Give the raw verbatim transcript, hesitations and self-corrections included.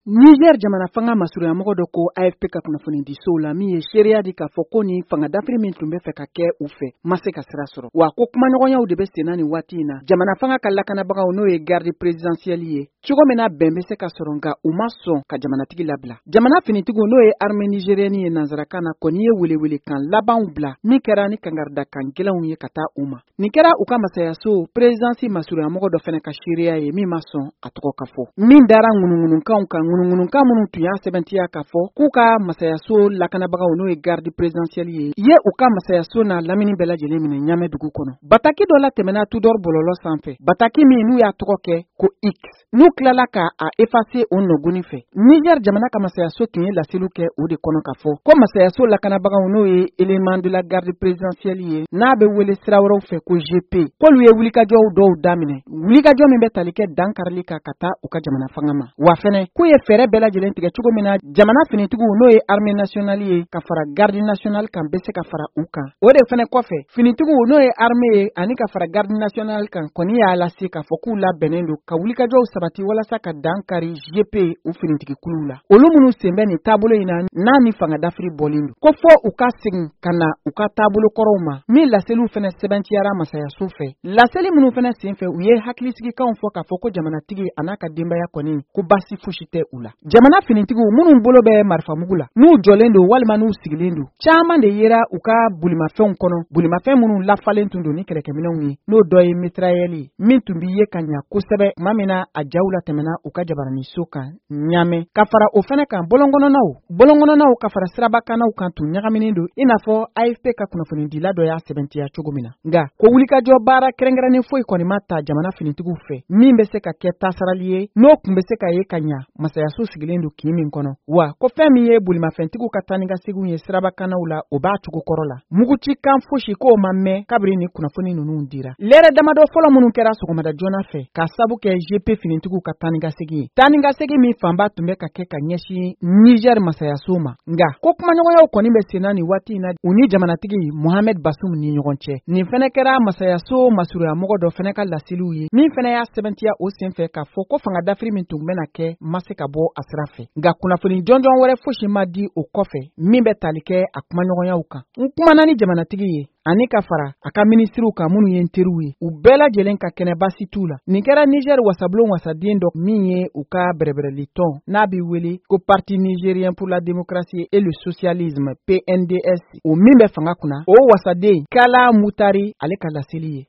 Niger jamana fanga masuruya mɔgɔ dɔ ko A F P ka kunnafoni di sow la min ye seereya di k'a fɔ ko ni fanga dafiri min tun bɛ fɛ ka kɛ u fɛ ma se ka sira sɔrɔ wa ko kumaɲɔgɔnyaw de bɛ senna ni waati in na jamana fanga ka lakanabagaw n'o ye garde présidentielle ye cogo min na bɛn bɛ se ka sɔrɔ nka u ma sɔn ka jamanatigi labila jamana finitigiw n'o ye armée nigérienne ye nanzarakan na kɔni ye welewele kan labanw bila min kɛra ni kangarida kan gɛlɛnw ye ka taa u ma nin kɛra u ka masayaso présidence masuruya mɔgɔ dɔ fɛnɛ ka seereya ye min ma sɔn a tɔgɔ ka fɔ min dara ŋunuŋunukanw kan ŋunuŋunukan minnu tun y'a sɛbɛntiya k'a fɔ k'u ka masayaso lakanabagaw n'o ye garde présidentielle ye ye u ka masayaso n'a lamini bɛɛ lajɛlen minɛ ɲamɛ dugu kɔnɔ bataki dɔ la tɛmɛna tudor bɔlɔlɔ sanfɛ bataki min n'u y'a tɔgɔ kɛ ko X n'u tilala ka a effacer o nɔgɔni fɛ Niger jamana ka masayaso tun ye laseliw kɛ o de kɔnɔ ka fɔ ko masayaso lakanabagaw n'o ye élément de la garde présidentielle ye n'a bɛ wele sira wɛrɛw fɛ ko G P k'olu ye wulikajɔw dɔw daminɛ wulikajɔ min bɛ tali kɛ dankarili kan ka taa u ka jamana fanga ma wa fɛnɛ k'u ye fɛɛrɛ bɛɛ lajɛlen tigɛ cogo min na jamana finitigiw n'o ye armée nationale ye ka fara garde nationale kan bɛ se ka fara u kan o de fɛnɛ kɔfɛ finitigiw n'o ye armée ye ani ka fara garde nationale kan kɔni y'a lase k'a fɔ k'u labɛnnen don ka wulikajɔw sabati walasa ka dankari G P u finitigi kuluw la olu minnu sen bɛ nin taabolo in na n'a ni fanga dafiri bɔlen don ko fɔ u ka segin ka na u ka taabolo kɔrɔw ma min laseliw fɛnɛ sɛbɛntiyara masayaso fɛ laseli minnu fɛnɛ sen fɛ u ye hakilisigikanw fɔ k'a fɔ ko jamanatigi a n'a ka denbaya kɔni ko basi fosi tɛ u la jamana finitigiw minnu bolo bɛ marifamugu la n'u jɔlen don walima n'u sigilen don caaman de yera u ka bolimafɛnw kɔnɔ bolimafɛn minnu lafalen tun don ni kɛlɛkɛminɛw ye n'o dɔ ye mitrailleur min tun bi ye ka ɲa kosɛbɛ tuma min na a jaw la tɛmɛna u ka jabaraniso kan ɲamɛ ka fara o fɛnɛ kan bɔlɔnkɔnɔnaw bɔlɔnkɔnɔnaw ka fara sirabakanaw kan tun ɲagaminen don i n'a fɔ A F P ka kunnafonidila dɔ y'a sɛbɛntiya cogo min na nga ko wulikajɔ baara kɛrɛnkɛrɛnnen foyi kɔni ma ta jamana finitigiw fɛ min bɛ se ka kɛ tasarali ye n'o kun bɛ se ka ye ka ɲa masayaso sigilen don kin min kɔnɔ wa ko fɛn min ye bolimafɛntigiw ka taa ni ka seginw ye sirabakanaw la o b'a cogo kɔrɔ la muguci kan fosi k'o ma mɛn kabiri ni kunnafoni ninnu dira lɛrɛ damadɔ fɔlɔ minnu kɛra sɔgɔmada joona fɛ ka sabu kɛ G P finitigiw ka taa ni ka segin ye taa ni ka segin min fanba tun bɛ ka kɛ ka ɲɛsin Niger masayaso ma nga ko kumaɲɔgɔnyaw kɔni bɛ senna ni waati in na u ni jamanatigi Mohamed Bazoum ni ɲɔgɔn cɛ nin fɛnɛ kɛra masayaso masuruya mɔgɔ dɔ fɛnɛ ka laseliw ye min fɛnɛ y'a sɛbɛntiya o senfɛ k'a fɔ ko fanga dafiri min tun bɛna kɛ ma se ka bɔ a sira fɛ nga kunnafoni jɔnjɔn wɛrɛ fosi ma di o kɔfɛ min bɛ tali kɛ a kumaɲɔgɔnyaw kan n kumana ni jamanatigi ye ani ka fara a ka ministriw kan minnu ye teriw ye u bɛɛ lajɛlen ka kɛnɛ basi t'u la nin kɛra Niger wasablon wasaden dɔ min ye u ka bɛrɛbɛrɛli tɔn n'a bɛ wele ko Parti nigérien pour la démocratie et le socialisme P N D S o min bɛ fanga kunna o wasaden Kala Mutari ale ka laseli ye